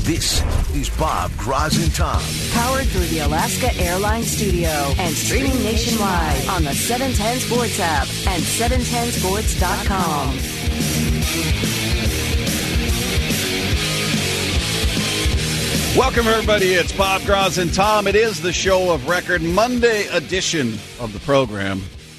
This is Bob, Graz, and Tom. Powered through the Alaska Airlines Studio and streaming nationwide on the 710 Sports app and 710sports.com. Welcome, everybody. It's Bob, Graz, and Tom. It is the show of record, Monday edition of the program.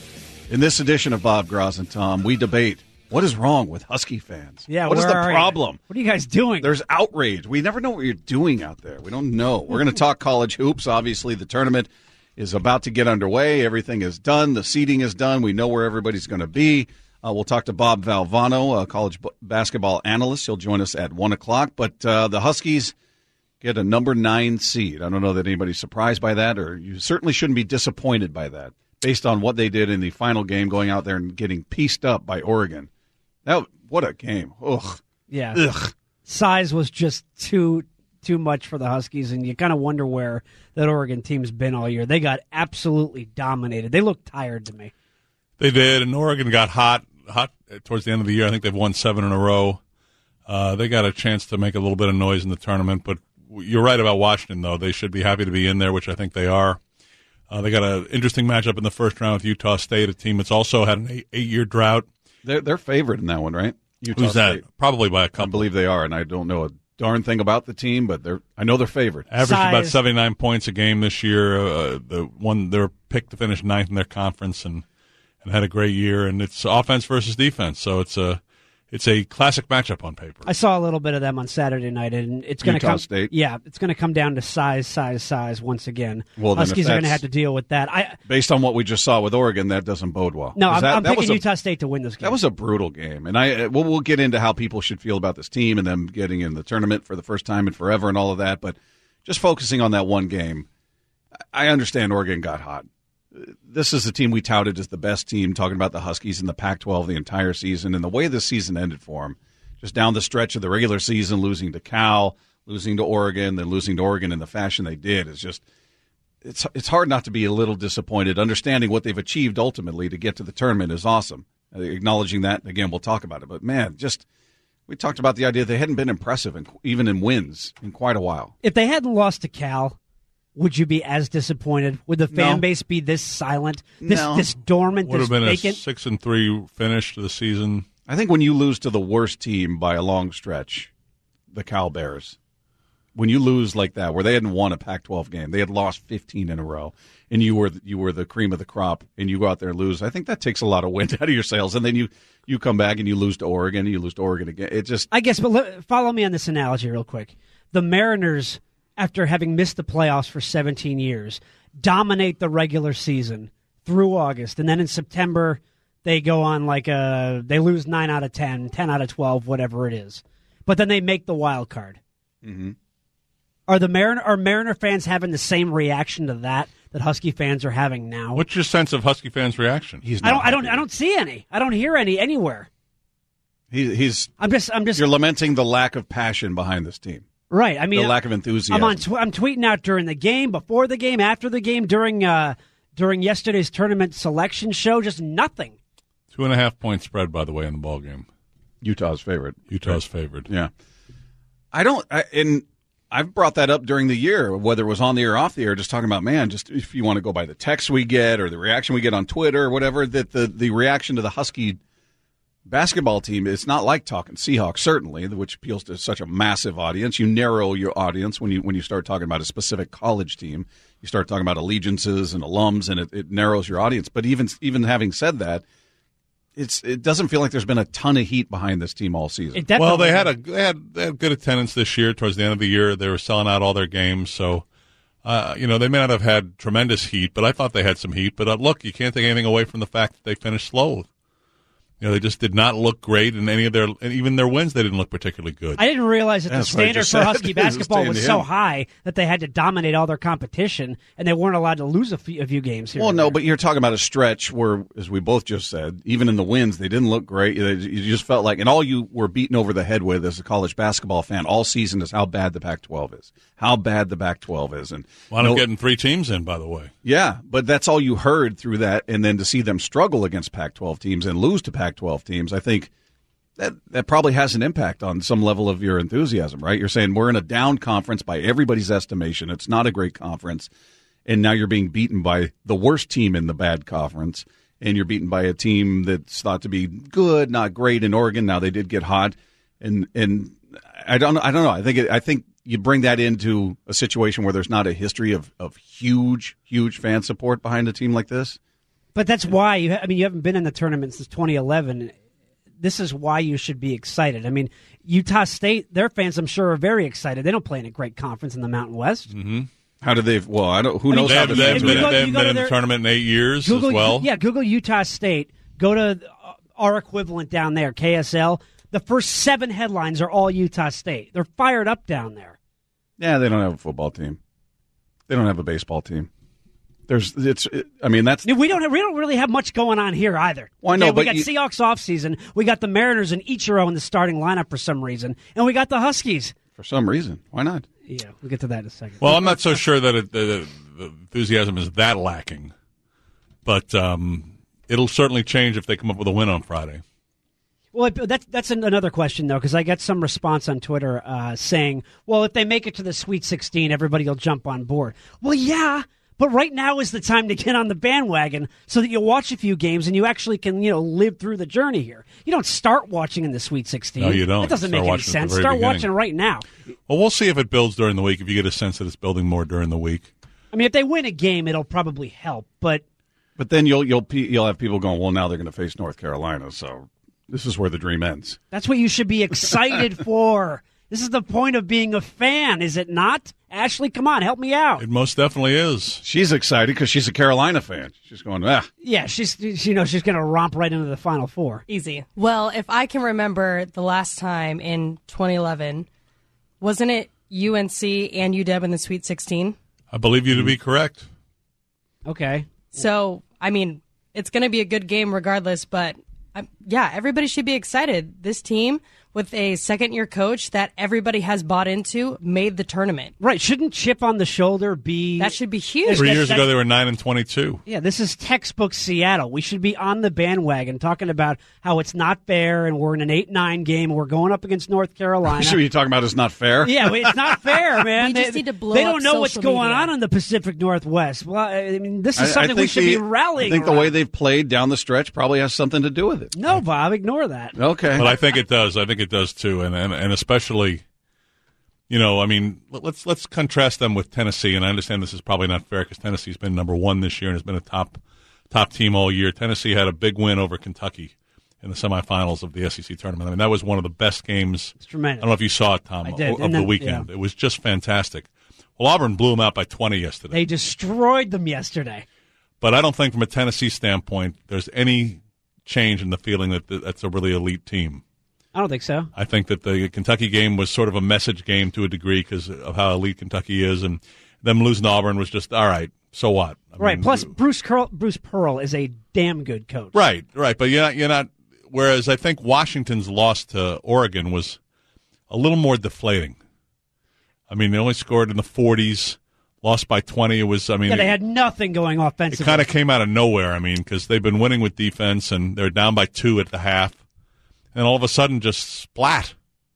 In this edition of Bob, Graz, and Tom, we debate what is wrong with Husky fans. Yeah, what is the problem? What are you guys doing? There's outrage. We never know what you're doing out there. We don't know. We're going to talk college hoops. Obviously, the tournament is about to get underway. Everything is done. The seating is done. We know where everybody's going to be. We'll talk to Bob Valvano, a college basketball analyst. He'll join us at 1 o'clock. But the Huskies get a number 9 seed. I don't know that anybody's surprised by that, or you certainly shouldn't be disappointed by that, based on what they did in the final game, going out there and getting pieced up by Oregon. What a game. Ugh. Yeah. Ugh. Size was just too much for the Huskies, and you kind of wonder where that Oregon team's been all year. They got absolutely dominated. They looked tired to me. They did, and Oregon got hot towards the end of the year. I think they've won 7 in a row. They got a chance to make a little bit of noise in the tournament, but you're right about Washington, though. They should be happy to be in there, which I think they are. They got an interesting matchup in the first round with Utah State, a team that's also had an 8-year drought. They're favored in that one, right? Utah Who's State. that? Probably by a couple. I believe they are, and I don't know a darn thing about the team, but I know they're favored. Averaged about 79 points a game this year. They were picked to finish 9th in their conference and had a great year. And it's offense versus defense, so it's a classic matchup on paper. I saw a little bit of them on Saturday night, and it's going to come. State. Yeah, it's going to come down to size once again. Well, Huskies are going to have to deal with that. Based on what we just saw with Oregon, that doesn't bode well. No, I'm picking Utah State to win this game. That was a brutal game, and we'll get into how people should feel about this team and them getting in the tournament for the first time in forever and all of that. But just focusing on that one game, I understand Oregon got hot. This is the team we touted as the best team, talking about the Huskies in the Pac-12 the entire season, and the way this season ended for them, just down the stretch of the regular season, losing to Cal, losing to Oregon, then losing to Oregon in the fashion they did, is just it's hard not to be a little disappointed. Understanding what they've achieved ultimately to get to the tournament is awesome. Acknowledging that, again, we'll talk about it. But, man, we talked about the idea they hadn't been impressive, even in wins, in quite a while. If they hadn't lost to Cal, would you be as disappointed? Would the fan base be this silent, this dormant, Would this have been vacant? a 6-3 finish to the season. I think when you lose to the worst team by a long stretch, the Cal Bears, when you lose like that, where they hadn't won a Pac-12 game, they had lost 15 in a row, and you were the cream of the crop, and you go out there and lose, I think that takes a lot of wind out of your sails. And then you come back and you lose to Oregon, and you lose to Oregon again. I guess, but follow me on this analogy real quick. The Mariners, after having missed the playoffs for 17 years, dominate the regular season through August. And then in September, they go on they lose 9 out of 10, 10 out of 12, whatever it is. But then they make the wild card. Mm-hmm. Are Mariner fans having the same reaction to that Husky fans are having now? What's your sense of Husky fans' reaction? I don't see any. I don't hear any anywhere. I'm just. You're lamenting the lack of passion behind this team. Right. I mean, the lack of enthusiasm. I'm tweeting out during the game, before the game, after the game, during yesterday's tournament selection show. Just nothing. 2.5 point spread, by the way, in the ball game. Utah's favorite. Favored. Yeah. I've brought that up during the year, whether it was on the air or off the air, just talking about, man, just if you want to go by the text we get or the reaction we get on Twitter or whatever, that the reaction to the Husky basketball team, it's not like talking Seahawks, certainly, which appeals to such a massive audience. You narrow your audience when you start talking about a specific college team. You start talking about allegiances and alums, and it narrows your audience. But even having said that, it doesn't feel like there's been a ton of heat behind this team all season. Well, they had good attendance this year. Towards the end of the year, they were selling out all their games. So, they may not have had tremendous heat, but I thought they had some heat. But look, you can't take anything away from the fact that they finished slow. They just did not look great in any of and even their wins, they didn't look particularly good. I didn't realize that the standard for Husky basketball was so high that they had to dominate all their competition, and they weren't allowed to lose a few games here. Well, no, but you're talking about a stretch where, as we both just said, even in the wins, they didn't look great. You just felt like, and all you were beaten over the head with as a college basketball fan all season is how bad the Pac-12 is, how bad the Pac-12 is. And wound up getting 3 teams in, by the way. Yeah, but that's all you heard through that, and then to see them struggle against Pac-12 teams and lose to Pac-12 teams, I think that probably has an impact on some level of your enthusiasm, right? You're saying we're in a down conference by everybody's estimation. It's not a great conference. And now you're being beaten by the worst team in the bad conference. And you're beaten by a team that's thought to be good, not great in Oregon. Now they did get hot. And I don't know. I think you bring that into a situation where there's not a history of huge fan support behind a team like this. But that's why you haven't been in the tournament since 2011. This is why you should be excited. I mean, Utah State, their fans, I'm sure, are very excited. They don't play in a great conference in the Mountain West. Mm-hmm. How do they? Well, I don't. Who knows how they've to? been in the tournament in 8 years as well. Yeah, Google Utah State. Go to our equivalent down there, KSL. The first 7 headlines are all Utah State. They're fired up down there. Yeah, they don't have a football team. They don't have a baseball team. We don't really have much going on here either. Well, I know, we got Seahawks offseason. We got the Mariners and Ichiro in the starting lineup for some reason, and we got the Huskies for some reason. Why not? Yeah, we'll get to that in a second. Well, I'm not so sure that the enthusiasm is that lacking, but it'll certainly change if they come up with a win on Friday. Well, that's another question, though, because I got some response on Twitter saying, well, if they make it to the Sweet 16, everybody will jump on board. Well, yeah, but right now is the time to get on the bandwagon so that you watch a few games and you actually can, live through the journey here. You don't start watching in the Sweet 16. No, you don't. That doesn't make any sense. Start watching right now. Well, we'll see if it builds during the week, if you get a sense that it's building more during the week. I mean, if they win a game, it'll probably help, but then you'll have people going, well, now they're going to face North Carolina, so this is where the dream ends. That's what you should be excited for. This is the point of being a fan, is it not? Ashley, come on, help me out. It most definitely is. She's excited because she's a Carolina fan. She's going, Yeah, she's going to romp right into the Final Four. Easy. Well, if I can remember the last time in 2011, wasn't it UNC and UW in the Sweet 16? I believe you to be correct. Okay. So, I mean, it's going to be a good game regardless, but everybody should be excited. This team, with a second-year coach that everybody has bought into, made the tournament. Right. Shouldn't chip on the shoulder be... That should be huge. 3 years ago, they were 9-22. Yeah, this is textbook Seattle. We should be on the bandwagon talking about how it's not fair and we're in an 8-9 game and we're going up against North Carolina. So you're talking about it's not fair? Yeah, it's not fair, man. We just need to blow They don't up know what's social going media. on in the Pacific Northwest. Well, I mean, this is something we should be rallying I think around. the way they've played down the stretch probably has something to do with it. No, Bob, ignore that. Okay. But I think it does. I think it does, too. And especially, let's contrast them with Tennessee. And I understand this is probably not fair because Tennessee's been number 1 this year and has been a top team all year. Tennessee had a big win over Kentucky in the semifinals of the SEC tournament. I mean, that was one of the best games. It's tremendous. I don't know if you saw it, Tom, I did. of the weekend. Yeah. It was just fantastic. Well, Auburn blew them out by 20 yesterday. They destroyed them yesterday. But I don't think from a Tennessee standpoint there's any change in the feeling that that's a really elite team. I don't think so. I think that the Kentucky game was sort of a message game to a degree because of how elite Kentucky is, and them losing to Auburn was just, all right, so what? I mean, Plus, Bruce Pearl is a damn good coach. Right. But you're not. Whereas I think Washington's loss to Oregon was a little more deflating. I mean, they only scored in the 40s, lost by 20. It was, they had nothing going offensively. It kind of came out of nowhere, because they've been winning with defense, and they're down by 2 at the half. And all of a sudden, just splat.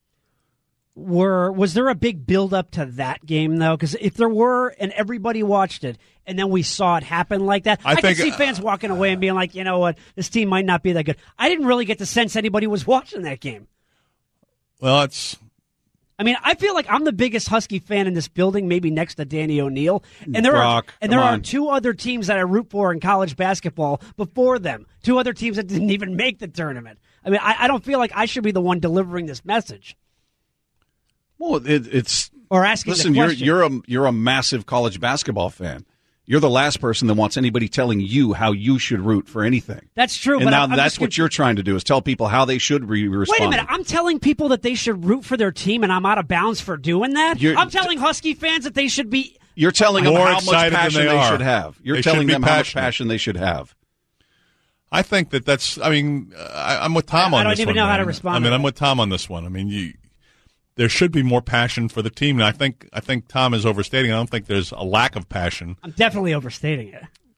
Was there a big build-up to that game, though? Because if there were, and everybody watched it, and then we saw it happen like that, I could see fans walking away and being like, you know what, this team might not be that good. I didn't really get the sense anybody was watching that game. Well, I feel like I'm the biggest Husky fan in this building, maybe next to Danny O'Neill. And there are 2 other teams that I root for in college basketball before them. 2 other teams that didn't even make the tournament. I don't feel like I should be the one delivering this message. Well, it's or asking. Listen, the question. you're a massive college basketball fan. You're the last person that wants anybody telling you how you should root for anything. That's true. And but now I'm that's what you're trying to do is tell people how they should respond. Wait a minute. I'm telling people that they should root for their team, and I'm out of bounds for doing that? I'm telling Husky fans that they should be... You're telling them how much passion they should have. You're telling them how much passion they should have. I think that's... I'm with Tom on this one. I don't even know how to respond. I'm with Tom on this one. There should be more passion for the team. And I think Tom is overstating. I don't think there's a lack of passion. I'm definitely overstating it.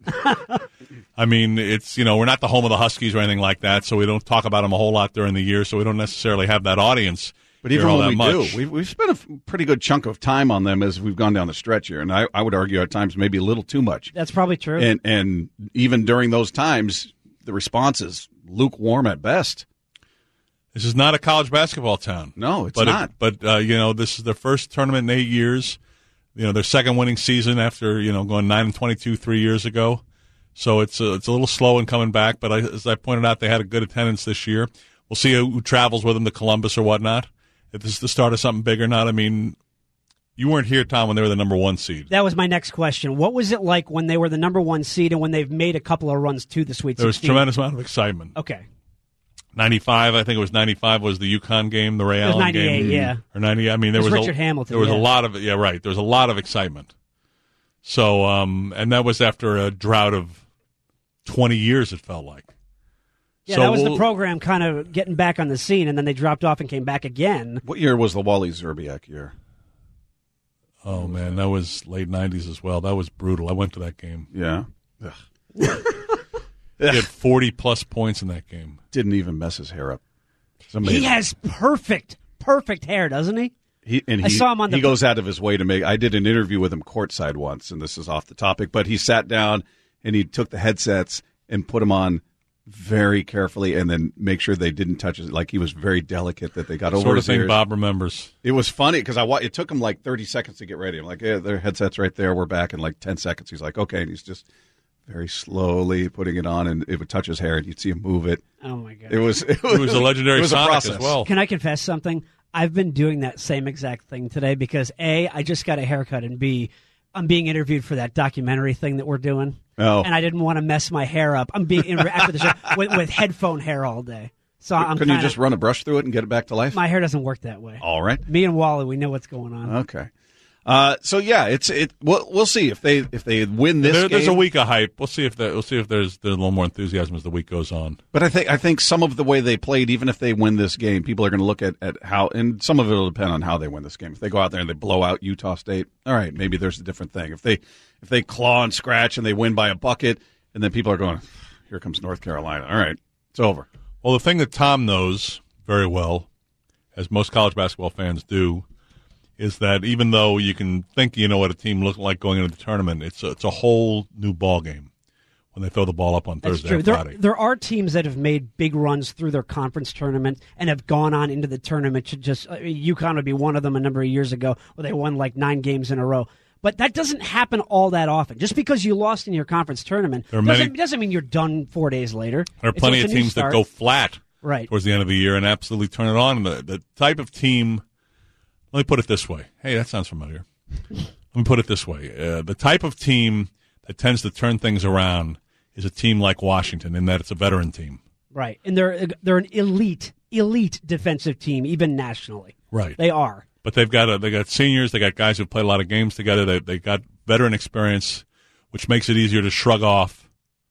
I mean, it's, we're not the home of the Huskies or anything like that, so we don't talk about them a whole lot during the year, so we don't necessarily have that audience. But even all when that we much. do, we've spent a pretty good chunk of time on them as we've gone down the stretch here, and I would argue at times maybe a little too much. That's probably true. And even during those times, the response is lukewarm at best. This is not a college basketball town. No, it's but not. This is their first tournament in 8 years. Their second winning season after going 9-22 3 years ago. So it's a little slow in coming back. But as I pointed out, they had a good attendance this year. We'll see who travels with them to Columbus or whatnot. If this is the start of something big or not. I mean, you weren't here, Tom, when they were the number 1 seed. That was my next question. What was it like when they were the number 1 seed and when they've made a couple of runs to the Sweet 16? There was a tremendous amount of excitement. Okay. 95, I think it was 95 was the UConn game, the Ray Allen game. 98, yeah. Or 90, I mean, there was Richard Hamilton. There was yeah. a lot of, yeah, right. There was a lot of excitement. So, and that was after a drought of 20 years, it felt like. Yeah, so that was the program kind of getting back on the scene, and then they dropped off and came back again. What year was the Wally Zerbiak year? Oh, man, that was late 90s as well. That was brutal. I went to that game. Yeah. He had 40-plus points in that game. Didn't even mess his hair up. He has perfect hair, doesn't he? I saw him on he goes out of his way to make. I did an interview with him courtside once, and this is off the topic, but he sat down and he took the headsets and put them on very carefully, and then make sure they didn't touch it. Like he was very delicate that they got over sort of his thing ears. Bob remembers. It was funny because it took him like 30 seconds to get ready. I'm like, yeah, their headset's right there. We're back in like 10 seconds. He's like, okay, and he's just very slowly putting it on, and it would touch his hair, and you'd see him move it. Oh my god! It was a legendary it was Sonic a process as well. Can I confess something? I've been doing that same exact thing today because A, I just got a haircut, and B, I'm being interviewed for that documentary thing that we're doing. Oh. And I didn't want to mess my hair up. I'm being after the show with headphone hair all day. So Couldn't you just run a brush through it and get it back to life? My hair doesn't work that way. All right. Me and Wally, we know what's going on. Okay. So yeah, we'll see if they win this game. There's a week of hype. We'll see if there's a little more enthusiasm as the week goes on. But I think some of the way they played, even if they win this game, people are going to look at how, and some of it will depend on how they win this game. If they go out there and they blow out Utah State, all right, maybe there's a different thing. If they claw and scratch and they win by a bucket, and then people are going, here comes North Carolina. All right, it's over. Well, the thing that Tom knows very well, as most college basketball fans do, is that even though you can think you know what a team looks like going into the tournament, it's a whole new ball game when they throw the ball up on That's Thursday true. or Friday. There are teams that have made big runs through their conference tournament and have gone on into the tournament. UConn would be one of them a number of years ago where they won like 9 games in a row. But that doesn't happen all that often. Just because you lost in your conference tournament doesn't mean you're done 4 days later. There are plenty of teams that go flat towards the end of the year and absolutely turn it on. The type of team, let me put it this way. Hey, that sounds familiar. Let me put it this way. The type of team that tends to turn things around is a team like Washington in that it's a veteran team. Right. And they're an elite defensive team, even nationally. Right. They are. But they got seniors, they got guys who've played a lot of games together, they got veteran experience, which makes it easier to shrug off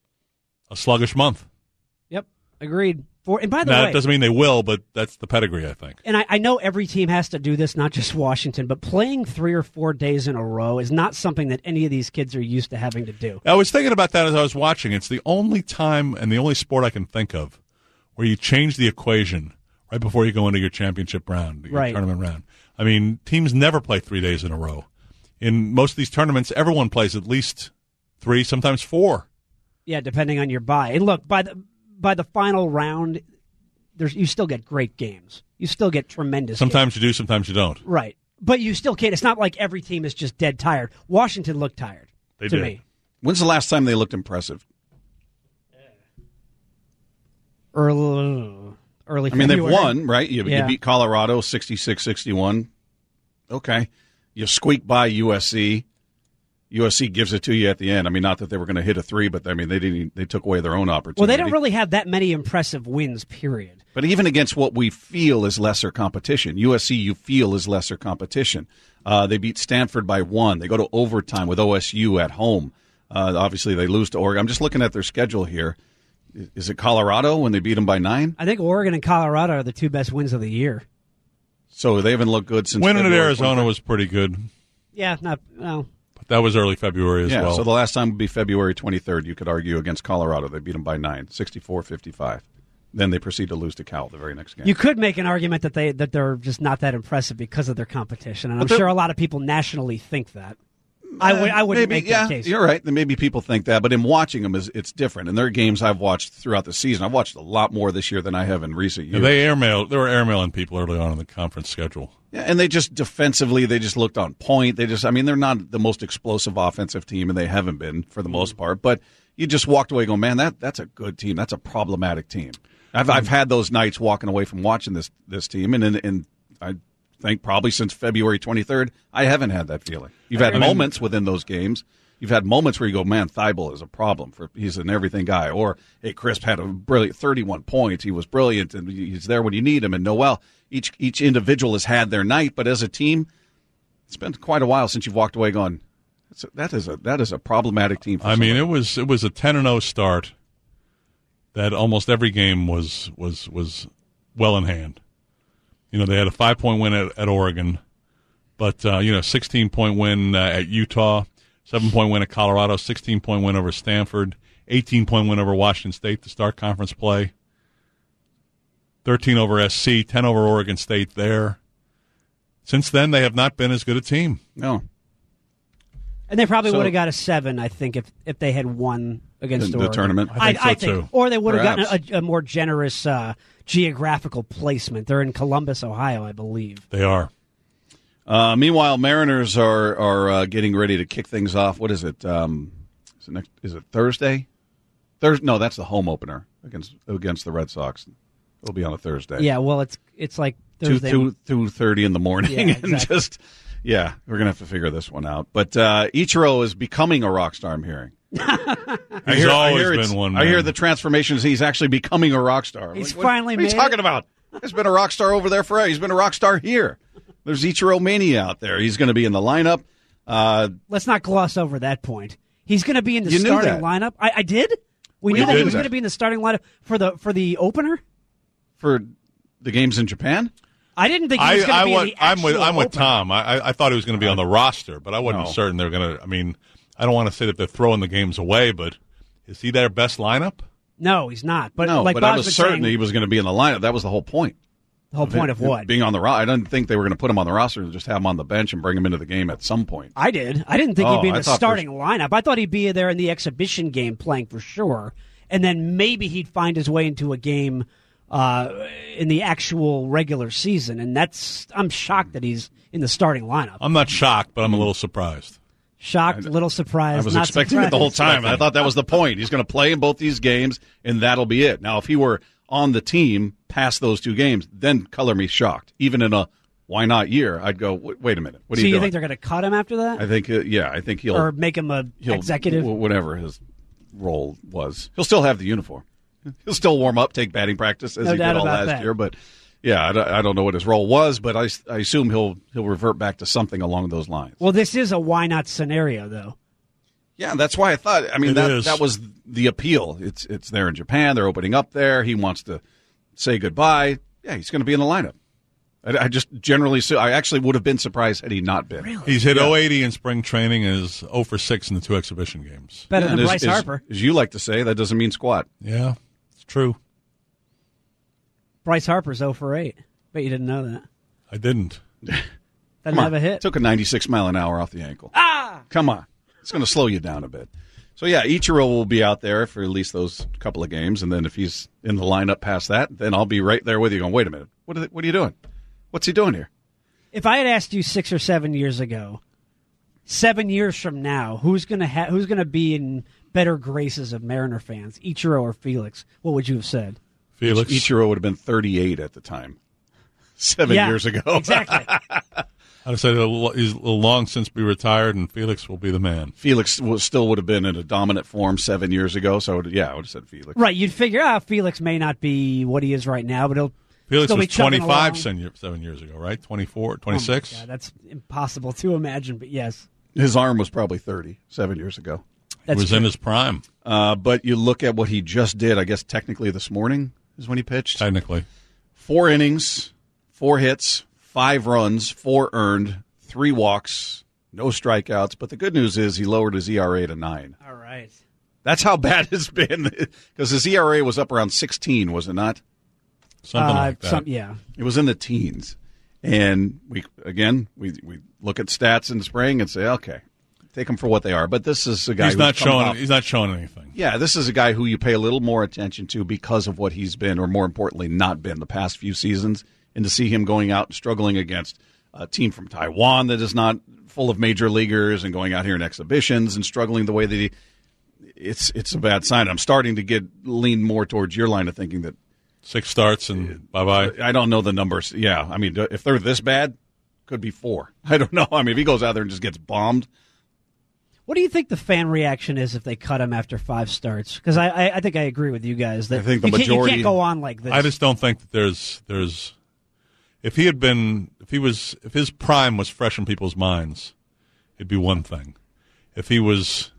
a sluggish month. Yep, agreed. And by the way, that doesn't mean they will, but that's the pedigree, I think. And I know every team has to do this, not just Washington, but playing 3 or 4 days in a row is not something that any of these kids are used to having to do. I was thinking about that as I was watching. It's the only time and the only sport I can think of where you change the equation right before you go into your championship round, your tournament round. I mean, teams never play 3 days in a row. In most of these tournaments, everyone plays at least 3, sometimes 4. Yeah, depending on your bye. And look, by the final round, you still get great games. You still get tremendous Sometimes games. you do, sometimes you don't. Right. But you still can't. It's not like every team is just dead tired. Washington looked tired They to did. me. When's the last time they looked impressive? Early I mean, they've February. won, right? You Yeah. beat Colorado 66-61. Okay. You squeak by USC. USC gives it to you at the end. I mean, not that they were going to hit a 3, but I mean, they took away their own opportunity. Well, they don't really have that many impressive wins, period. But even against what we feel is lesser competition, USC you feel is lesser competition. They beat Stanford by 1. They go to overtime with OSU at home. Obviously, they lose to Oregon. I'm just looking at their schedule here. Is it Colorado when they beat them by 9? I think Oregon and Colorado are the 2 best wins of the year. So they haven't looked good since Winning at February Arizona 23rd. was pretty good. Yeah, no. But that was early February as well. So the last time would be February 23rd, you could argue, against Colorado. They beat them by 9, 64-55. Then they proceed to lose to Cal the very next game. You could make an argument that they're just not that impressive because of their competition, and I'm sure a lot of people nationally think that. I wouldn't make that case. You're right. Maybe people think that, but in watching them, it's different. And there are games I've watched throughout the season. I've watched a lot more this year than I have in recent years. They were airmailing people early on in the conference schedule. Yeah, and they just defensively, they just looked on point. They're not the most explosive offensive team, and they haven't been for the most part. But you just walked away going, man, that's a good team. That's a problematic team. I've had those nights walking away from watching this team, and I think probably since February 23rd, I haven't had that feeling. You've had moments within those games. You've had moments where you go, man, Thibault is a problem. He's an everything guy. Or, hey, Crisp had a brilliant 31 points. He was brilliant, and he's there when you need him. And Noel, each individual has had their night, but as a team, it's been quite a while since you've walked away going, that is a problematic team. It was a 10-0 start. That almost every game was well in hand. They had a 5-point win at Oregon, but 16-point win at Utah, 7-point win at Colorado, 16-point win over Stanford, 18-point win over Washington State to start conference play, 13 over SC, 10 over Oregon State there. Since then, they have not been as good a team. No. And they probably would have got a 7, I think, if they had won against Oregon. The tournament. I think so, too. Or they would have gotten a more generous geographical placement. They're in Columbus, Ohio, I believe. They are. Meanwhile, Mariners are getting ready to kick things off. What is it? Is it Thursday? No, that's the home opener against the Red Sox. It'll be on a Thursday. Yeah, well, it's like Thursday. 2:30 in the morning. Yeah, exactly. And we're going to have to figure this one out. But Ichiro is becoming a rock star, I'm hearing. He's always been one, man. I hear the transformations. He's actually becoming a rock star. He's finally made it. What are you talking about? He's been a rock star over there forever. He's been a rock star here. There's Ichiro Mania out there. He's going to be in the lineup. Let's not gloss over that point. He's going to be in the starting lineup. I did? We knew that he was going to be in the starting lineup for the opener? For the games in Japan? I didn't think he was going to be in the actual I'm with opener. Tom. I thought he was going to be on the roster, but I wasn't certain they were going to. I mean, I don't want to say that they're throwing the games away, but is he their best lineup? No, he's not. But no, like but Bob's I was been certain saying, he was going to be in the lineup. That was the whole point. The whole point of what? Being on the roster. I didn't think they were going to put him on the roster and just have him on the bench and bring him into the game at some point. I did. I didn't think he'd be in I the thought starting lineup. I thought he'd be there in the exhibition game playing for sure, and then maybe he'd find his way into a game in the actual regular season. And I'm shocked that he's in the starting lineup. I'm not shocked, but I'm a little surprised. Shocked, little surprised. I was not expecting surprised. it the whole time. I thought that was the point. He's going to play in both these games, and that'll be it. Now, if he were on the team past those two games, then color me shocked. Even in a why not year, I'd go, wait a minute. What are you doing? So you think they're going to cut him after that? I think, I think he'll. Or make him executive? Whatever his role was. He'll still have the uniform. He'll still warm up, take batting practice as he did all last year. But, I don't know what his role was, but I assume he'll revert back to something along those lines. Well, this is a why not scenario, though. Yeah, that's why I thought. I mean, that was the appeal. It's there in Japan. They're opening up there. He wants to say goodbye. Yeah, he's going to be in the lineup. I just generally, I actually would have been surprised had he not been. Really? He's hit 080 in spring training and is 0 for 6 in the 2 exhibition games. Better than Bryce Harper. As you like to say, that doesn't mean squat. Yeah, it's true. Bryce Harper's 0 for 8. Bet you didn't know that. I didn't. Doesn't have a hit. Took a 96 mile an hour off the ankle. Ah! Come on. It's going to slow you down a bit. So, Ichiro will be out there for at least those couple of games, and then if he's in the lineup past that, then I'll be right there with you going, wait a minute, what are you doing? What's he doing here? If I had asked you 6 or 7 years ago, 7 years from now, who's going to be in better graces of Mariner fans, Ichiro or Felix, what would you have said? Felix. Ichiro would have been 38 at the time, 7 years ago. Exactly. I'd say he's long since be retired, and Felix will be the man. Felix still would have been in a dominant form 7 years ago, so I would have said Felix. Right, you'd figure Felix may not be what he is right now, but he'll Felix still was be chugging 25 along. 7 years ago, right? 24, 26? Yeah, that's impossible to imagine, but yes. His arm was probably 30 7 years ago. He was in his prime. But you look at what he just did, I guess technically this morning is when he pitched. Technically. 4 innings, 4 hits, 5 runs, 4 earned, 3 walks, no strikeouts. But the good news is he lowered his ERA to 9. All right. That's how bad it's been, because his ERA was up around 16, was it not? Something like that. Yeah. It was in the teens. And we look at stats in the spring and say, okay, take them for what they are. But this is a guy He's not showing anything. Yeah, this is a guy who you pay a little more attention to because of what he's been, or more importantly, not been the past few seasons. And to see him going out and struggling against a team from Taiwan that is not full of major leaguers, and going out here in exhibitions and struggling the way that it's a bad sign. I'm starting to lean more towards your line of thinking that 6 starts and bye-bye. I don't know the numbers. Yeah, I mean, if they're this bad, could be 4. I don't know. I mean, if he goes out there and just gets bombed. What do you think the fan reaction is if they cut him after 5 starts? Because I think I agree with you guys that I think the you majority can't go on like this. I just don't think that there's if his prime was fresh in people's minds, it'd be one thing. If he was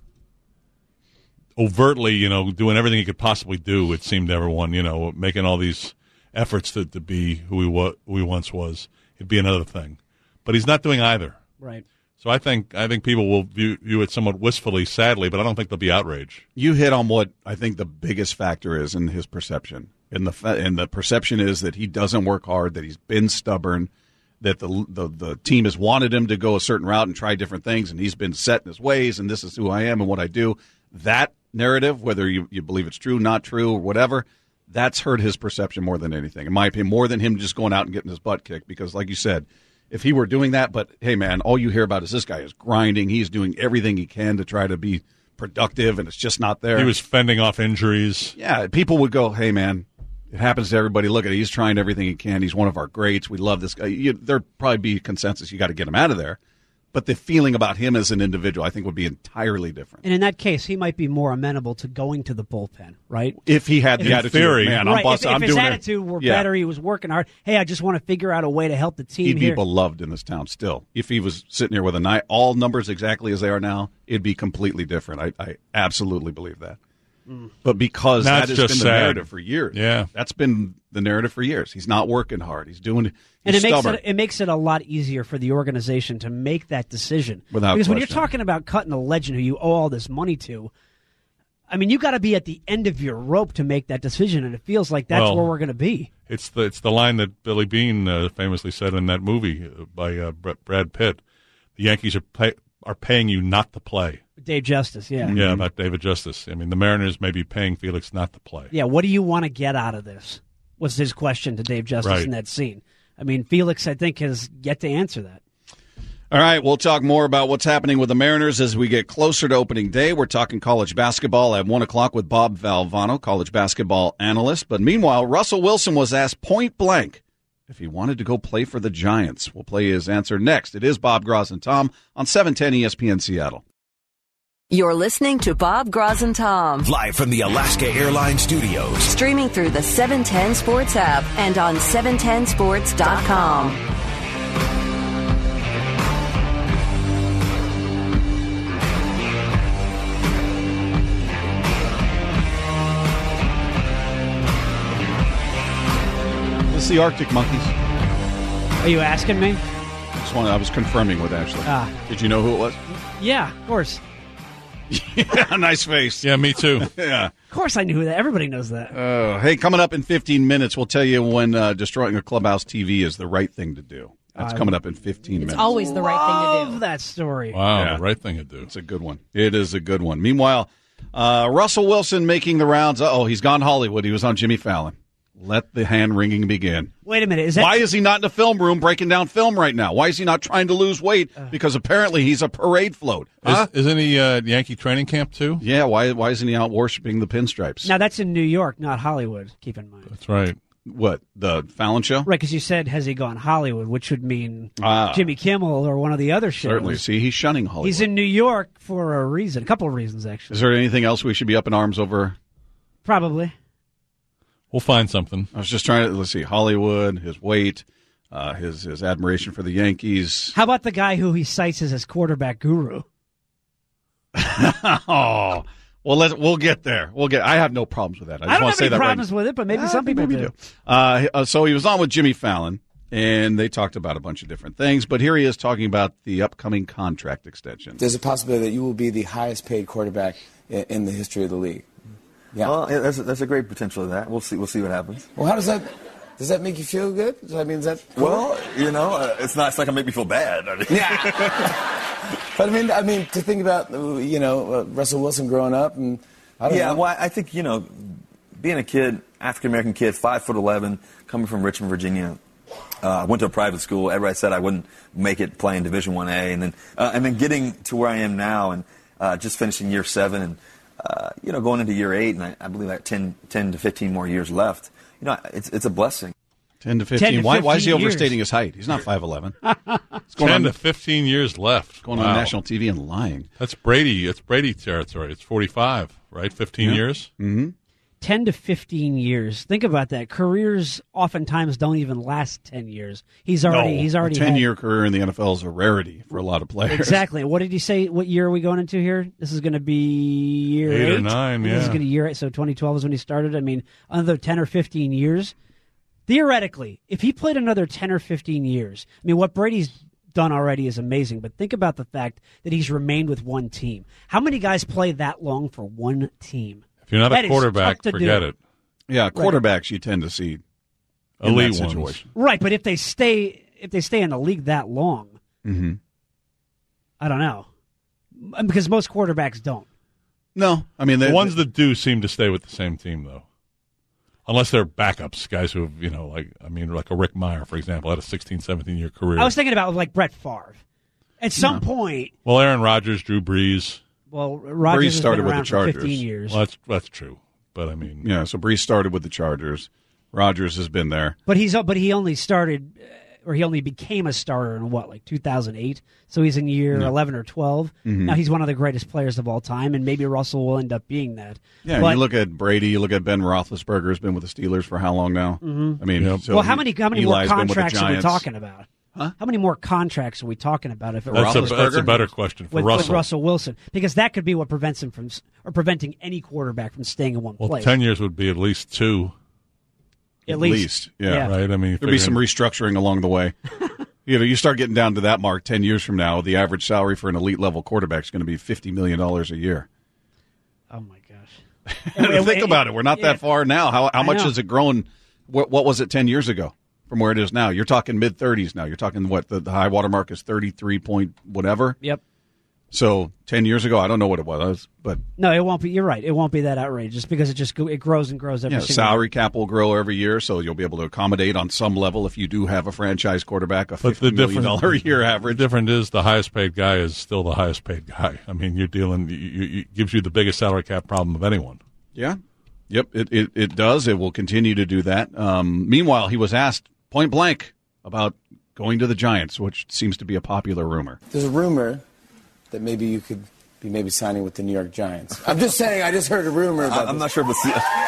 overtly, doing everything he could possibly do, it seemed to everyone, making all these efforts to be who he once was, it'd be another thing. But he's not doing either. Right. So I think people will view it somewhat wistfully, sadly, but I don't think there'll be outrage. You hit on what I think the biggest factor is in his perception. And the perception is that he doesn't work hard, that he's been stubborn, that the team has wanted him to go a certain route and try different things, and he's been set in his ways, and this is who I am and what I do. That narrative, whether you believe it's true, not true, or whatever, that's hurt his perception more than anything. In my opinion, more than him just going out and getting his butt kicked. Because, like you said, if he were doing that, but, hey, man, all you hear about is this guy is grinding. He's doing everything he can to try to be productive, and it's just not there. He was fending off injuries. Yeah, people would go, hey, man, it happens to everybody. Look at it. He's trying everything he can. He's one of our greats. We love this guy. There'd probably be consensus. You got to get him out of there. But the feeling about him as an individual, I think, would be entirely different. And in that case, he might be more amenable to going to the bullpen, right? If he had the attitude, theory, man, right. I'm busting. If I'm his doing attitude were better, he was working hard. Hey, I just want to figure out a way to help the team he'd here. be beloved in this town still. If he was sitting here with all numbers exactly as they are now, it'd be completely different. I absolutely believe that. But because That's that has just been sad. the narrative for years. Yeah. That's been the narrative for years. He's not working hard. He's And stubborn. it makes it a lot easier for the organization to make that decision. Without because when question. you're talking about cutting a legend who you owe all this money to, I mean, you got to be at the end of your rope to make that decision, and it feels like that's where we're going to be. It's the line that Billy Beane famously said in that movie by Brad Pitt. The Yankees are paying you not to play. Dave Justice, yeah. Yeah, about David Justice. I mean, the Mariners may be paying Felix not to play. Yeah, what do you want to get out of this? Was his question to Dave Justice in that scene. I mean, Felix, I think, has yet to answer that. All right, we'll talk more about what's happening with the Mariners as we get closer to opening day. We're talking college basketball at 1 o'clock with Bob Valvano, college basketball analyst. But meanwhile, Russell Wilson was asked point blank if he wanted to go play for the Giants. We'll play his answer next. It is Bob Gross and Tom on 710 ESPN Seattle. You're listening to Bob Gross and Tom. Live from the Alaska Airlines Studios. Streaming through the 710 Sports app and on 710sports.com. This is the Arctic Monkeys. Are you asking me? I was confirming with Ashley. Did you know who it was? Yeah, of course. Yeah, nice face. Yeah, me too. Yeah. Of course I knew that. Everybody knows that. Hey, coming up in 15 minutes, we'll tell you when destroying a clubhouse TV is the right thing to do. That's coming up in 15 minutes. It's always the right thing to Love do. that story. Wow, Yeah. the right thing to do. It's a good one. It is a good one. Meanwhile, Russell Wilson making the rounds. He's gone Hollywood. He was on Jimmy Fallon. Let the hand-wringing begin. Wait a minute. Why is he not in the film room breaking down film right now? Why is he not trying to lose weight? Because apparently he's a parade float. Huh? Isn't he Yankee training camp too? Yeah, why isn't he out worshiping the pinstripes? Now, that's in New York, not Hollywood, keep in mind. That's right. What, the Fallon show? Right, because you said, has he gone Hollywood, which would mean Ah. Jimmy Kimmel or one of the other shows. Certainly. See, he's shunning Hollywood. He's in New York for a reason, a couple of reasons, actually. Is there anything else we should be up in arms over? Probably. We'll find something. I was just trying to, let's see, Hollywood, his weight, his admiration for the Yankees. How about the guy who he cites as his quarterback guru? Oh, well, we'll get there. I have no problems with that. I just don't want have to say any that problems right with it, but maybe some people do. So he was on with Jimmy Fallon, and they talked about a bunch of different things. But here he is talking about the upcoming contract extension. There's a possibility that you will be the highest paid quarterback in the history of the league. Yeah. Well, there's a great potential of that. We'll see what happens. Well, how does that make you feel good? I mean, is that cool? Well, it's not gonna make me feel bad. Yeah. But I mean, to think about, Russell Wilson growing up, and I don't know. Well, I think being a kid, African American kid, 5'11", coming from Richmond, Virginia. I went to a private school. Everybody said I wouldn't make it playing Division I-A, and then getting to where I am now, and just finishing year 7, and going into year 8, and I believe I have 10 to 15 more years left. It's a blessing. 10 to 15. Why is he overstating his height? He's not 5'11". 10 to 15 years left. Going on national TV and lying. That's Brady. It's Brady territory. It's 45, right? 15 years? Mm-hmm. 10 to 15 years. Think about that. Careers oftentimes don't even last 10 years. He's already a 10-year career in the NFL is a rarity for a lot of players. Exactly. What did you say? What year are we going into here? This is going to be year 8 or 9, yeah. This is going to be year 8, so 2012 is when he started. I mean, another 10 or 15 years. Theoretically, if he played another 10 or 15 years, I mean, what Brady's done already is amazing, but think about the fact that he's remained with one team. How many guys play that long for one team? If you're not a quarterback, forget it. Yeah, quarterbacks you tend to see elite ones. Right, but if they stay in the league that long, I don't know. Because most quarterbacks don't. No, I mean the ones that do seem to stay with the same team though. Unless they're backups, guys who have, like a Rick Meyer, for example, had a 16, 17-year career. I was thinking about like Brett Favre. At some point. Well, Aaron Rodgers, Drew Brees. Well, Rodgers started with the Chargers. For 15 years. Well, that's true. But I mean, so Brees started with the Chargers. Rodgers has been there, but he only started, or he only became a starter in 2008. So he's in year 11 or 12. Now he's one of the greatest players of all time, and maybe Russell will end up being that. Yeah, you look at Brady, you look at Ben Roethlisberger, has been with the Steelers for how long now? I mean, how many more contracts are we talking about? Huh? How many more contracts are we talking about? If that's a better question for with Russell Wilson, because that could be what prevents him from, or preventing any quarterback from staying in one place. 10 years would be at least 2. At least, yeah. Right. I mean, there'd be some restructuring along the way. You start getting down to that mark 10 years from now. The average salary for an elite level quarterback is going to be $50 million a year. Oh my gosh! Think about it. We're not that far now. How much has it grown? What was it 10 years ago? From where it is now, you're talking mid-30s now. You're talking what the high water mark is 33 point whatever. Yep. So 10 years ago, I don't know what it was, but no, it won't be. You're right. It won't be that outrageous because it grows and grows every single salary year. cap will grow every year, so you'll be able to accommodate on some level if you do have a franchise quarterback, a $50 million a year average. The difference is the highest paid guy is still the highest paid guy. I mean, you're dealing. It gives you the biggest salary cap problem of anyone. Yeah. Yep. It does. It will continue to do that. Meanwhile, he was asked point blank about going to the Giants, which seems to be a popular rumor. There's a rumor that maybe you could be signing with the New York Giants. I'm just saying, I just heard a rumor about I'm not sure if the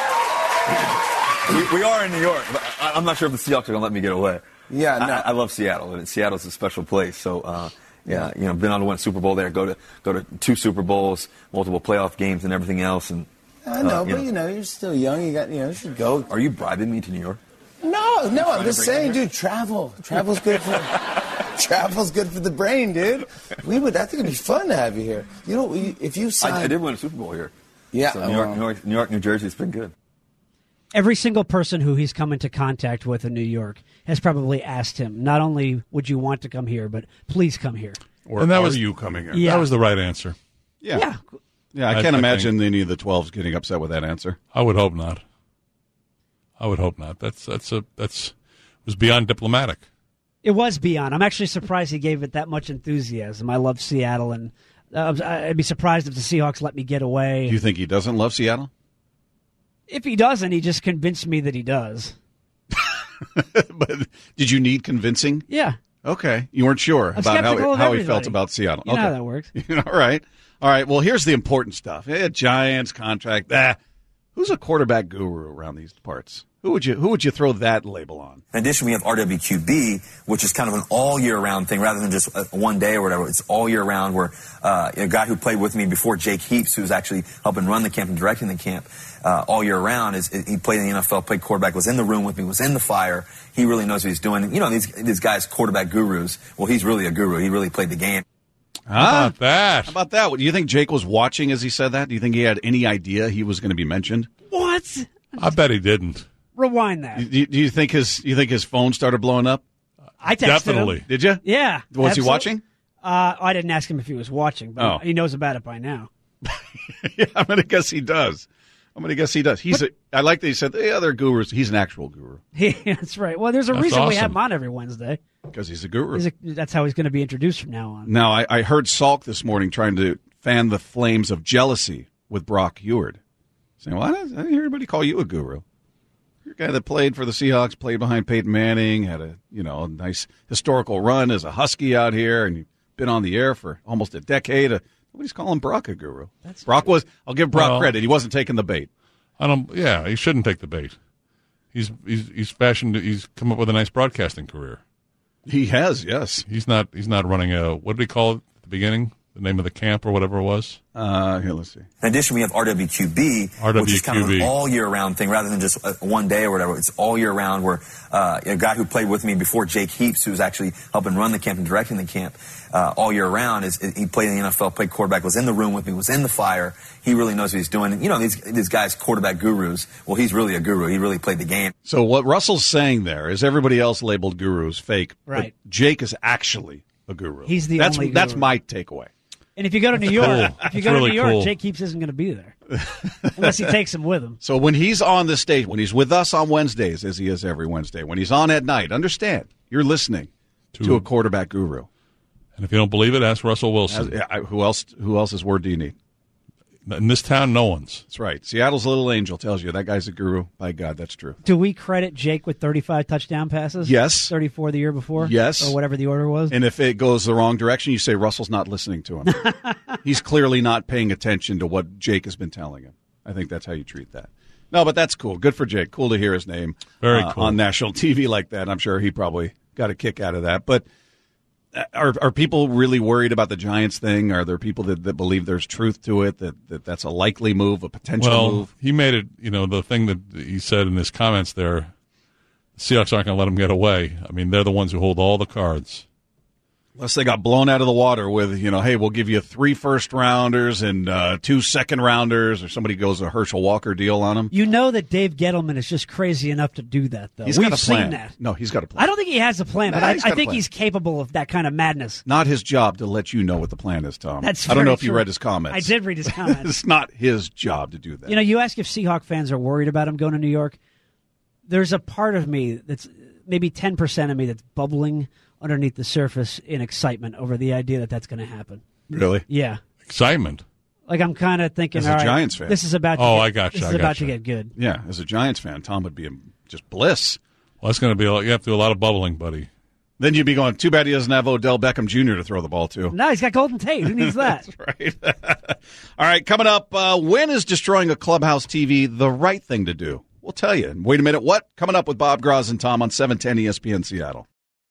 Seahawks... we are in New York, but I'm not sure if the Seahawks are going to let me get away. Yeah, no. I love Seattle, and Seattle's a special place. So, been on to win a Super Bowl there, go to 2 Super Bowls, multiple playoff games, and everything else. And I know, but you're still young. You should go. Are you bribing me to New York? No, I'm just saying, dude. Travel's good for the brain, dude. I think it'd be fun to have you here. If you sign, I did win a Super Bowl here. Yeah, so New York, New Jersey, it's been good. Every single person who he's come into contact with in New York has probably asked him, not only would you want to come here, but please come here. Or are you coming here? Yeah. That was the right answer. Yeah. I can't imagine any of the 12s getting upset with that answer. I would hope not. That was beyond diplomatic. It was beyond. I'm actually surprised he gave it that much enthusiasm. I love Seattle, and I'd be surprised if the Seahawks let me get away. Do you think he doesn't love Seattle? If he doesn't, he just convinced me that he does. But did you need convincing? Yeah. Okay. You weren't sure about how he felt about Seattle. You know how that works. All right. Well, here's the important stuff. Giants contract. Who's a quarterback guru around these parts? Who would you throw that label on? In addition, we have RWQB, which is kind of an all-year-round thing rather than just one day or whatever. It's all year round where a guy who played with me before, Jake Heaps, who's actually helping run the camp and directing the camp all year round, he played in the NFL, played quarterback, was in the room with me, was in the fire. He really knows what he's doing. You know, these guys, quarterback gurus, well, he's really a guru. He really played the game. How about that? How about that? Do you think Jake was watching as he said that? Do you think he had any idea he was going to be mentioned? What? I bet he didn't. Rewind that. Do you think his phone started blowing up? I texted Definitely. him. Did you? Yeah. Was absolutely. he watching? I didn't ask him if he was watching, but he knows about it by now. Yeah, I'm going to guess he does. I like that he said the other gurus. He's an actual guru. Yeah, that's right. Well, there's a That's reason we have awesome. him on every Wednesday. Because he's a guru. That's how he's going to be introduced from now on. Now, I heard Salk this morning trying to fan the flames of jealousy with Brock Eward, saying, well, I didn't hear anybody call you a guru. You're a guy that played for the Seahawks, played behind Peyton Manning, had a nice historical run as a Husky out here, and you've been on the air for almost a decade. Nobody's calling Brock a guru. I'll give Brock credit. He wasn't taking the bait. He shouldn't take the bait. He's come up with a nice broadcasting career. He has, yes. He's not running what did he call it at the beginning? The name of the camp or whatever it was? Here, let's see. In addition, we have RWQB, which is kind of an all-year-round thing rather than just one day or whatever. It's all year round where a guy who played with me before, Jake Heaps, who's actually helping run the camp and directing the camp all year round, he played in the NFL, played quarterback, was in the room with me, was in the fire. He really knows what he's doing. You know, these guys, quarterback gurus, well, he's really a guru. He really played the game. So what Russell's saying there is everybody else labeled gurus fake. Right. But Jake is actually a guru. He's the only guru. That's my takeaway. And if you go to New York, Cool. Jake Heaps isn't going to be there unless he takes him with him. So when he's on the stage, when he's with us on Wednesdays, as he is every Wednesday, when he's on at night, understand you're listening to a quarterback guru. And if you don't believe it, ask Russell Wilson. Who else's word do you need? In this town, no one's. That's right. Seattle's little angel tells you that guy's a guru. By God, that's true. Do we credit Jake with 35 touchdown passes? Yes. 34 the year before? Yes. Or whatever the order was? And if it goes the wrong direction, you say Russell's not listening to him. He's clearly not paying attention to what Jake has been telling him. I think that's how you treat that. No, but that's cool. Good for Jake. Cool to hear his name Very cool. on national TV like that. I'm sure he probably got a kick out of that. But are people really worried about the Giants thing? Are there people that believe there's truth to it, that's a likely move, a potential move? He made it, the thing that he said in his comments there, the Seahawks aren't going to let him get away. I mean, they're the ones who hold all the cards. Unless they got blown out of the water with, hey, we'll give you 3 first-rounders and 2 second-rounders, or somebody goes a Herschel Walker deal on them. You know that Dave Gettleman is just crazy enough to do that, though. We've got a seen plan. That. No, he's got a plan. I don't think he has a plan, but I think plan. he's capable of that kind of madness. Not his job to let you know what the plan is, Tom. That's I don't know very if you true. read his comments. I did read his comments. It's not his job to do that. You ask if Seahawk fans are worried about him going to New York. There's a part of me that's maybe 10% of me that's bubbling underneath the surface in excitement over the idea that that's going to happen. Really? Yeah. Excitement. Like I'm kind of thinking, As a all right, Giants fan. this is about. I got you. This is about to get good. Yeah, as a Giants fan, Tom would be just bliss. Well, that's going to be. You have to do a lot of bubbling, buddy. Then you'd be going, too bad he doesn't have Odell Beckham Jr. to throw the ball to. No, he's got Golden Tate. Who needs that? That's right. All right, coming up, when is destroying a clubhouse TV the right thing to do? We'll tell you. Wait a minute, what? Coming up with Bob Gross and Tom on 710 ESPN Seattle.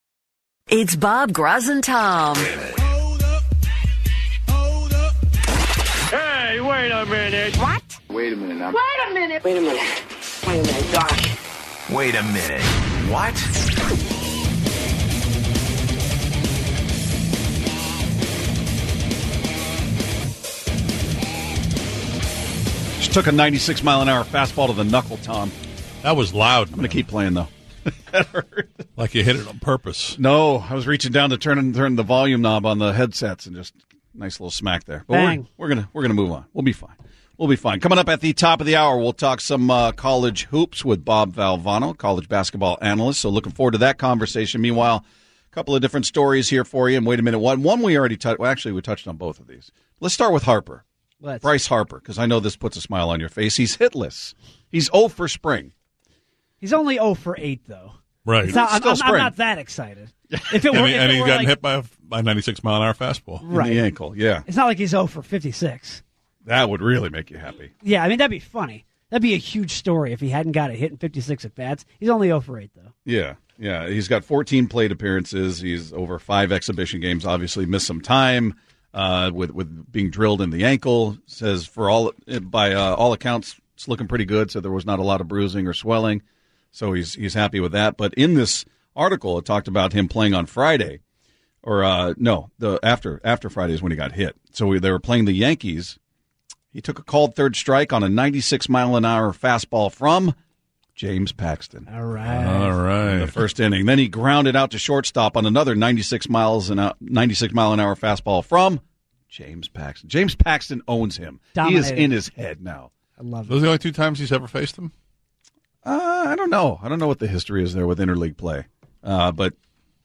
It's Bob Gross and Tom. Hold up. Hey, wait a minute. What? Wait a minute. Wait a minute. Wait a minute. Wait a minute, Doc. Wait a minute. What? Just took a 96-mile-an-hour fastball to the knuckle, Tom. That was loud. I'm going to keep playing, though. That hurt. Like you hit it on purpose. No, I was reaching down to turn the volume knob on the headsets and just nice little smack there. But Bang. we're gonna move on. We'll be fine. We'll be fine. Coming up at the top of the hour, we'll talk some college hoops with Bob Valvano, college basketball analyst. So looking forward to that conversation. Meanwhile, a couple of different stories here for you. And wait a minute, one we already touched. Well, actually, we touched on both of these. Let's start with Harper. Bryce Harper, because I know this puts a smile on your face. He's hitless. He's 0 for spring. He's only 0 for 8, though. Right. It's not, I'm not that excited. If it were, and he's gotten like, hit by a 96-mile-an-hour fastball. Right. In the ankle, yeah. It's not like he's 0 for 56. That would really make you happy. Yeah, I mean, that'd be funny. That'd be a huge story if he hadn't got a hit in 56 at bats. He's only 0 for 8 though. Yeah. He's got 14 plate appearances. He's over 5 exhibition games. Obviously, missed some time with being drilled in the ankle. Says by all accounts, it's looking pretty good. So there was not a lot of bruising or swelling. So he's happy with that. But in this article, it talked about him playing on Friday, or after Friday is when he got hit. So they were playing the Yankees. He took a called third strike on a 96-mile-an-hour fastball from James Paxton. All right. In the first inning. Then he grounded out to shortstop on another 96-mile-an-hour fastball from James Paxton. James Paxton owns him. Dominated. He is in his head now. I love Those it. are the only 2 times he's ever faced him? I don't know. I don't know what the history is there with interleague play. But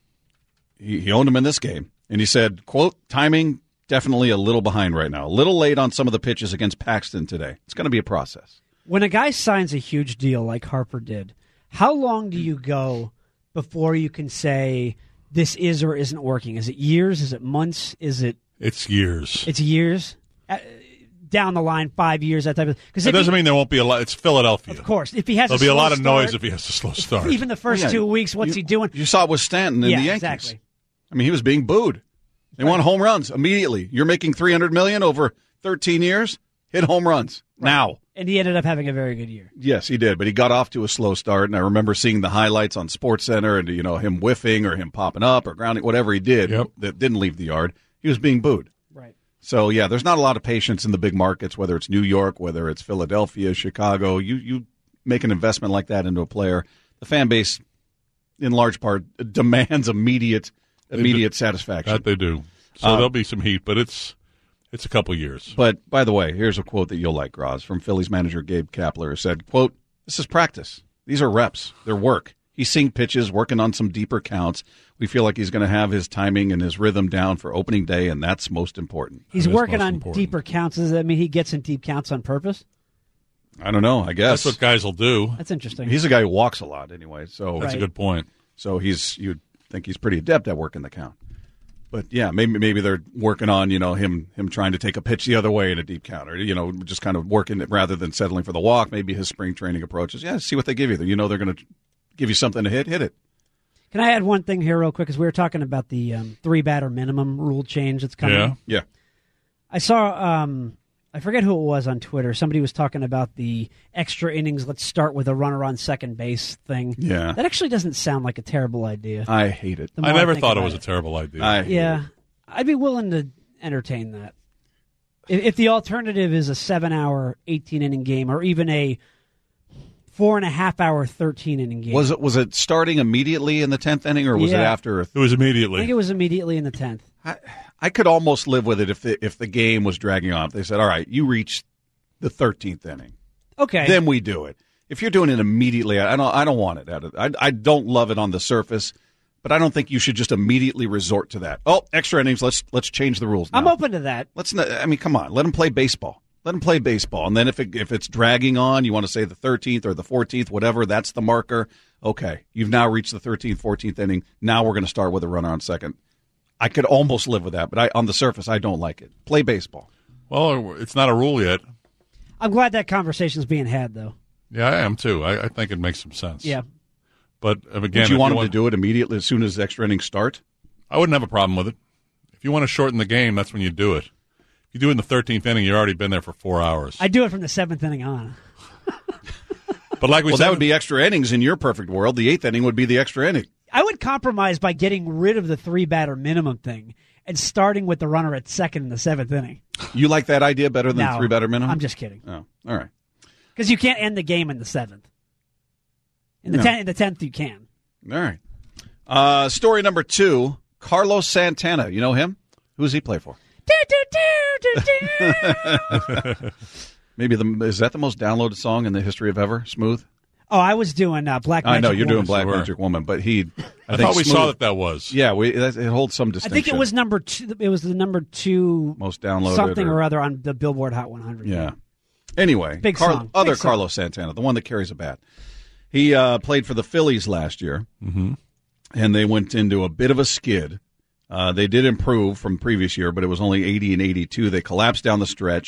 he owned him in this game. And he said, quote, timing definitely a little behind right now. A little late on some of the pitches against Paxton today. It's going to be a process. When a guy signs a huge deal like Harper did, how long do you go before you can say this is or isn't working? Is it years? Is it months? It's years. It's years? Down the line, 5 years, that type of... It doesn't mean there won't be a lot. It's Philadelphia. Of course. If he has There'll be a lot of noise if he has a slow start. Even the first 2 weeks, what's he doing? You saw it with Stanton in the Yankees. Exactly. I mean, he was being booed. They want home runs immediately. You're making $300 million over 13 years? Hit home runs now. And he ended up having a very good year. Yes, he did, but he got off to a slow start, and I remember seeing the highlights on SportsCenter and, him whiffing or him popping up or grounding, whatever he did that didn't leave the yard. He was being booed. Right. So, yeah, there's not a lot of patience in the big markets, whether it's New York, whether it's Philadelphia, Chicago. You make an investment like that into a player, the fan base, in large part, demands immediate satisfaction. That they do. So there'll be some heat, but it's a couple years. But, by the way, here's a quote that you'll like, Graz, from Phillies manager Gabe Kapler, who said, quote, "This is practice. These are reps. They're work. He's seeing pitches, working on some deeper counts. We feel like he's going to have his timing and his rhythm down for opening day, and that's most important." He's working on deeper counts. Does that mean he gets in deep counts on purpose? I don't know. I guess. That's what guys will do. That's interesting. He's a guy who walks a lot anyway. So That's a good point. So you'd think he's pretty adept at working the count. But, yeah, maybe they're working on, him trying to take a pitch the other way in a deep count, or, just kind of working it rather than settling for the walk. Maybe his spring training approach is, see what they give you. They're going to give you something to hit it. Can I add one thing here real quick? Because we were talking about the 3-batter minimum rule change that's coming. Yeah. I saw, I forget who it was on Twitter. Somebody was talking about the extra innings, let's start with a runner on second base thing. Yeah. That actually doesn't sound like a terrible idea. I hate it. I never thought it was a terrible idea. I'd be willing to entertain that. If the alternative is a 7-hour, 18-inning game, or even a 4.5-hour, 13-inning game. Was it starting immediately in the 10th inning, or was it after? It was immediately. I think it was immediately in the 10th. I could almost live with it if the game was dragging on. If they said, all right, you reached the 13th inning. Okay. Then we do it. If you're doing it immediately, I don't want it. I don't love it on the surface, but I don't think you should just immediately resort to that. Oh, extra innings, let's change the rules now. I'm open to that. Come on, let them play baseball. Let them play baseball. And then if it's dragging on, you want to say the 13th or the 14th, whatever, that's the marker. Okay, you've now reached the 13th, 14th inning. Now we're going to start with a runner on second. I could almost live with that, but on the surface, I don't like it. Play baseball. Well, it's not a rule yet. I'm glad that conversation's being had, though. Yeah, I am too. I think it makes some sense. Yeah. But again, would you want them to do it immediately as soon as extra innings start? I wouldn't have a problem with it. If you want to shorten the game, that's when you do it. If you do it in the 13th inning, you've already been there for 4 hours. I do it from the 7th inning on. But like we said, that would be extra innings in your perfect world. The 8th inning would be the extra inning. I would compromise by getting rid of the 3-batter minimum thing and starting with the runner at second in the 7th inning. You like that idea better than No, 3-batter minimum? I'm just kidding. Oh, all right. Because you can't end the game in the 7th. In the 10th, you can. All right. Story number 2, Carlos Santana. You know him? Who does he play for? Maybe is that the most downloaded song in the history of ever? Smooth? Oh, I was doing Black Magic I know, you're Woman. doing Black Magic Woman, but I thought we Smooth, saw that was. Yeah, it holds some distinction. I think it was number 2. It was the number 2 most downloaded something or other on the Billboard Hot 100. Yeah. Anyway, big song. Other Big song. Carlos Santana, the one that carries a bat. He played for the Phillies last year, and they went into a bit of a skid. They did improve from previous year, but it was only 80 and 82. They collapsed down the stretch.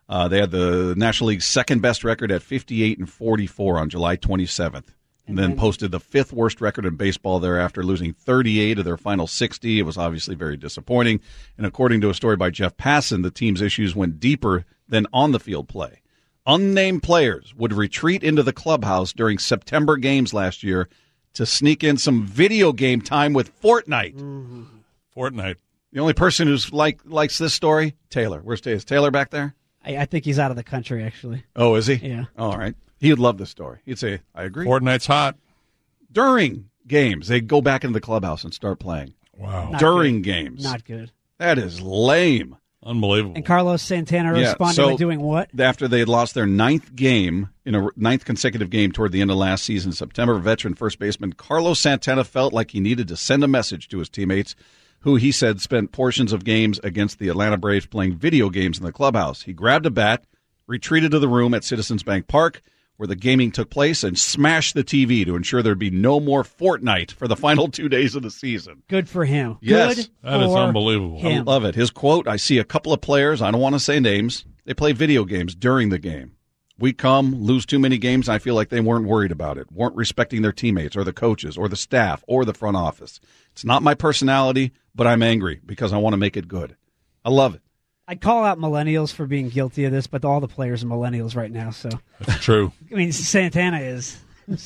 They had the National League's second-best record at 58-44 on July 27th, and then posted the fifth worst record in baseball thereafter, losing 38 of their final 60. It was obviously very disappointing. And according to a story by Jeff Passan, the team's issues went deeper than on-the-field play. Unnamed players would retreat into the clubhouse during September games last year to sneak in some video game time with Fortnite. Fortnite. The only person who's likes this story, Taylor. Is Taylor back there? I think he's out of the country, actually. Oh, is he? Yeah. All right. He would love this story. He'd say, I agree. Fortnite's hot. During games, they go back into the clubhouse and start playing. Wow. During games. Not good. That is lame. Unbelievable. And Carlos Santana responded by doing what? After they had lost their ninth consecutive game toward the end of last season, September, veteran first baseman Carlos Santana felt like he needed to send a message to his teammates, who he said spent portions of games against the Atlanta Braves playing video games in the clubhouse. He grabbed a bat, retreated to the room at Citizens Bank Park, where the gaming took place, and smashed the TV to ensure there'd be no more Fortnite for the final 2 days of the season. Good for him. Yes. Good That is for unbelievable. I love it. His quote, I see a couple of players, I don't want to say names, they play video games during the game. We come, lose too many games, I feel like they weren't worried about it, weren't respecting their teammates or the coaches or the staff or the front office. It's not my personality, but I'm angry because I want to make it good. I love it. I'd call out millennials for being guilty of this, but all the players are millennials right now. So That's true. I mean, Santana is.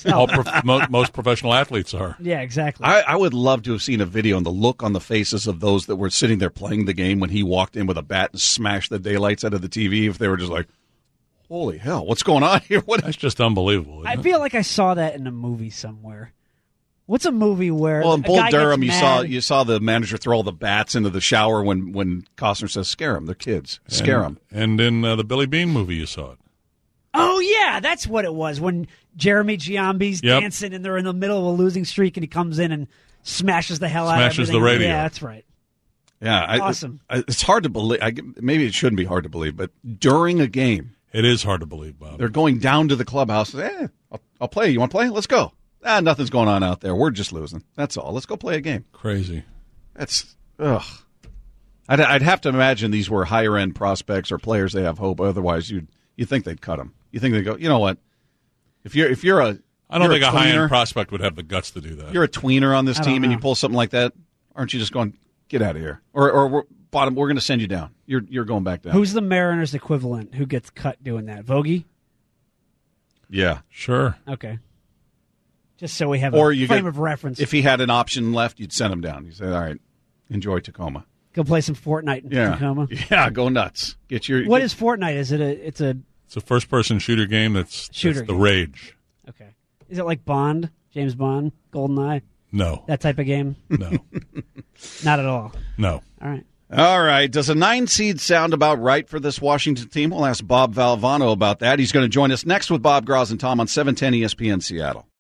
Most professional athletes are. Yeah, exactly. I would love to have seen a video and the look on the faces of those that were sitting there playing the game when he walked in with a bat and smashed the daylights out of the TV, if they were just like, holy hell, what's going on here? That's just unbelievable. I feel like I saw that in a movie somewhere. What's a movie where? Well, in Bull Durham, you saw the manager throw all the bats into the shower when Costner says, "Scare them, they're kids, scare them." And in the Billy Bean movie, you saw it. Oh yeah, that's what it was when Jeremy Giambi's dancing and they're in the middle of a losing streak and he comes in and smashes the hell out of everything. Smashes the radio. Yeah, that's right. Yeah, awesome. It's hard to believe. Maybe it shouldn't be hard to believe, but during a game, it is hard to believe, Bob. They're going down to the clubhouse. I'll play. You want to play? Let's go. Nothing's going on out there. We're just losing. That's all. Let's go play a game. Crazy. That's ugh. I'd have to imagine these were higher end prospects or players they have hope. Otherwise, you think they'd cut them. You think they'd go. You know what? If you're a, I don't think a high end prospect would have the guts to do that. You're a tweener on this team, and you pull something like that. Aren't you just going, get out of here? Or we're going to send you down. You're going back down. Who's the Mariners equivalent who gets cut doing that? Vogie? Yeah, sure. Okay. Just so we have a frame of reference. If he had an option left, you'd send him down. You say, all right, enjoy Tacoma. Go play some Fortnite in Tacoma. Yeah, go nuts. What is Fortnite? Is it It's a first-person shooter game that's the rage. Okay. Is it like Bond, James Bond, GoldenEye? No. That type of game? No. Not at all. No. All right. All right. Does a 9 seed sound about right for this Washington team? We'll ask Bob Valvano about that. He's going to join us next with Bob Gross and Tom on 710 ESPN Seattle.